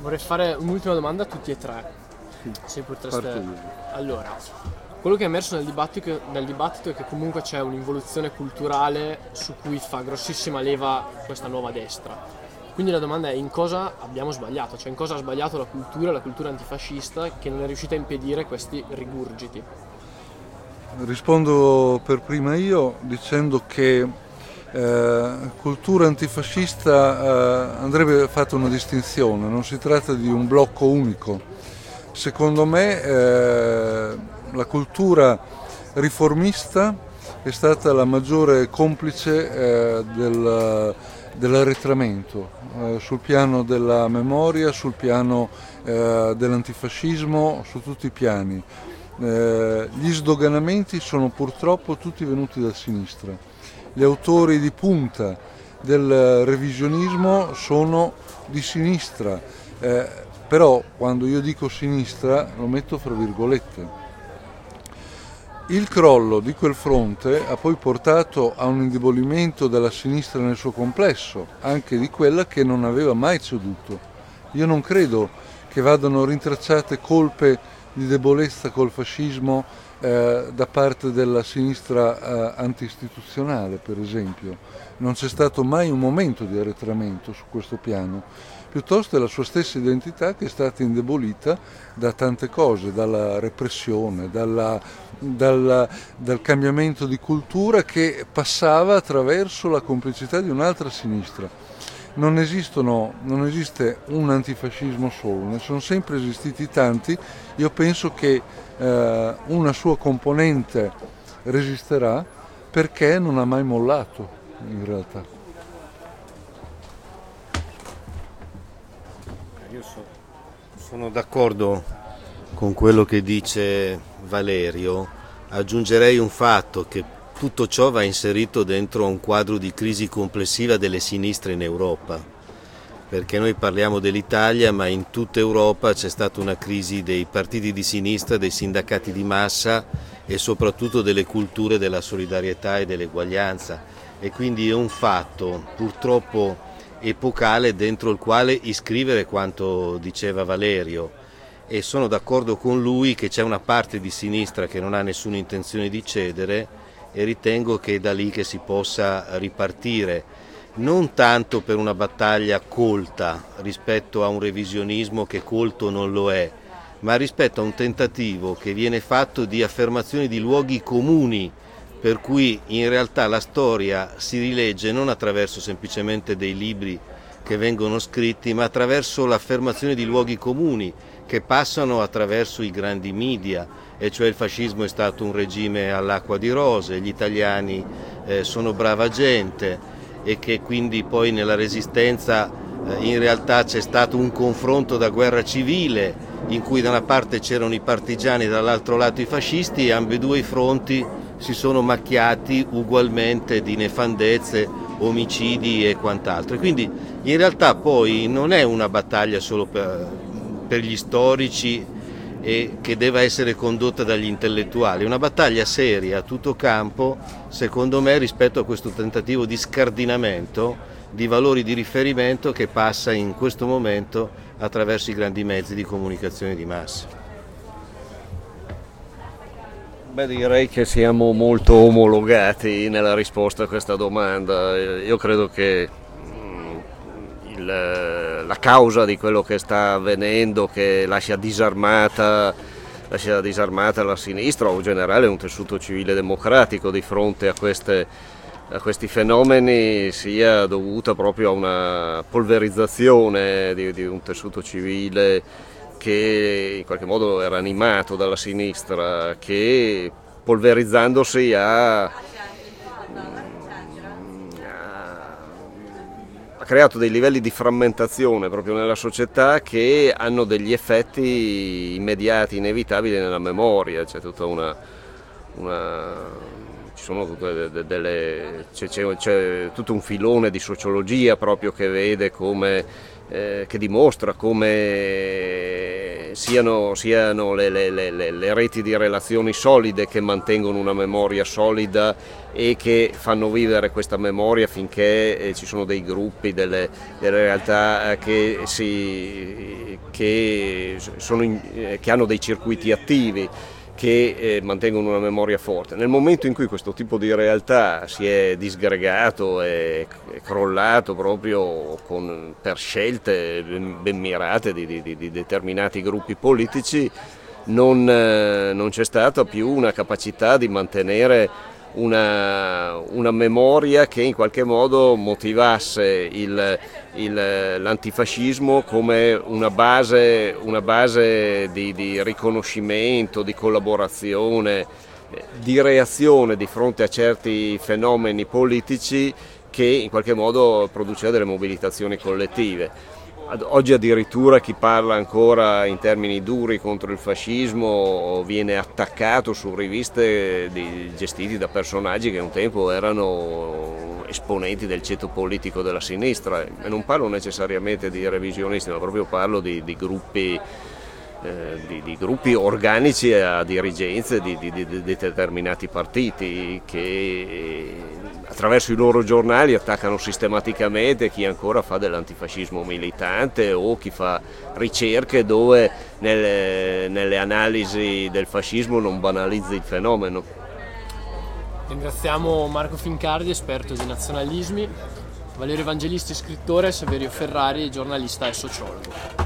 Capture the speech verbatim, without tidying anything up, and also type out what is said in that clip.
vorrei fare un'ultima domanda a tutti e tre. Sì, Se potreste... parto io. Allora, quello che è emerso nel dibattito, nel dibattito è che comunque c'è un'involuzione culturale su cui fa grossissima leva questa nuova destra. Quindi la domanda è: in cosa abbiamo sbagliato? Cioè in cosa ha sbagliato la cultura, la cultura antifascista, che non è riuscita a impedire questi rigurgiti? Rispondo per prima io dicendo che eh, cultura antifascista eh, andrebbe fatta una distinzione, non si tratta di un blocco unico. Secondo me eh, la cultura riformista è stata la maggiore complice eh, del, dell'arretramento eh, sul piano della memoria, sul piano eh, dell'antifascismo, su tutti i piani. Eh, gli sdoganamenti sono purtroppo tutti venuti da sinistra. Gli autori di punta del revisionismo sono di sinistra, eh, però quando io dico sinistra lo metto fra virgolette. Il crollo di quel fronte ha poi portato a un indebolimento della sinistra nel suo complesso, anche di quella che non aveva mai ceduto. Io non credo che vadano rintracciate colpe di debolezza col fascismo eh, da parte della sinistra eh, anti-istituzionale, per esempio. Non c'è stato mai un momento di arretramento su questo piano, piuttosto è la sua stessa identità che è stata indebolita da tante cose, dalla repressione, dalla, dalla, dal cambiamento di cultura che passava attraverso la complicità di un'altra sinistra. Non esistono, non esiste un antifascismo solo, ne sono sempre esistiti tanti. Io penso che eh, una sua componente resisterà perché non ha mai mollato in realtà. Io so, sono d'accordo con quello che dice Valerio, aggiungerei un fatto, che tutto ciò va inserito dentro un quadro di crisi complessiva delle sinistre in Europa, perché noi parliamo dell'Italia, ma in tutta Europa c'è stata una crisi dei partiti di sinistra, dei sindacati di massa e soprattutto delle culture della solidarietà e dell'eguaglianza, e quindi è un fatto purtroppo epocale dentro il quale iscrivere quanto diceva Valerio, e sono d'accordo con lui che c'è una parte di sinistra che non ha nessuna intenzione di cedere, e ritengo che è da lì che si possa ripartire, non tanto per una battaglia colta rispetto a un revisionismo che colto non lo è, ma rispetto a un tentativo che viene fatto di affermazione di luoghi comuni, per cui in realtà la storia si rilegge non attraverso semplicemente dei libri che vengono scritti, ma attraverso l'affermazione di luoghi comuni che passano attraverso i grandi media, e cioè il fascismo è stato un regime all'acqua di rose, gli italiani eh, sono brava gente, e che quindi poi nella resistenza eh, in realtà c'è stato un confronto da guerra civile in cui da una parte c'erano i partigiani e dall'altro lato i fascisti, e ambedue i fronti si sono macchiati ugualmente di nefandezze, omicidi e quant'altro. E quindi in realtà poi non è una battaglia solo per, per gli storici e che deve essere condotta dagli intellettuali, è una battaglia seria a tutto campo, secondo me, rispetto a questo tentativo di scardinamento di valori di riferimento che passa in questo momento attraverso i grandi mezzi di comunicazione di massa. Beh, direi che siamo molto omologati nella risposta a questa domanda. Io credo che il, la causa di quello che sta avvenendo, che lascia disarmata, lascia disarmata la sinistra o in generale un tessuto civile democratico di fronte a, queste, a questi fenomeni, sia dovuta proprio a una polverizzazione di, di un tessuto civile che in qualche modo era animato dalla sinistra, che polverizzandosi ha, ha creato dei livelli di frammentazione proprio nella società che hanno degli effetti immediati, inevitabili nella memoria. C'è tutta una, una ci sono tutte delle, c'è, c'è, c'è tutto un filone di sociologia proprio che vede come Eh, che dimostra come siano, siano le, le, le, le reti di relazioni solide che mantengono una memoria solida e che fanno vivere questa memoria finché eh, ci sono dei gruppi, delle, delle realtà eh, che, si, che, sono in, eh, che hanno dei circuiti attivi, che eh, mantengono una memoria forte. Nel momento in cui questo tipo di realtà si è disgregato e crollato proprio con, per scelte ben, ben mirate di, di, di determinati gruppi politici, non, eh, non c'è stata più una capacità di mantenere una, una memoria che in qualche modo motivasse il, il, l'antifascismo come una base, una base di, di riconoscimento, di collaborazione, di reazione di fronte a certi fenomeni politici che in qualche modo produceva delle mobilitazioni collettive. Oggi addirittura chi parla ancora in termini duri contro il fascismo viene attaccato su riviste di, gestiti da personaggi che un tempo erano esponenti del ceto politico della sinistra, e non parlo necessariamente di revisionisti, ma proprio parlo di, di gruppi eh, di, di gruppi organici a dirigenze di, di, di determinati partiti che attraverso i loro giornali attaccano sistematicamente chi ancora fa dell'antifascismo militante o chi fa ricerche dove nelle, nelle analisi del fascismo non banalizza il fenomeno. Ringraziamo Marco Fincardi, esperto di nazionalismi, Valerio Evangelisti, scrittore, e Saverio Ferrari, giornalista e sociologo.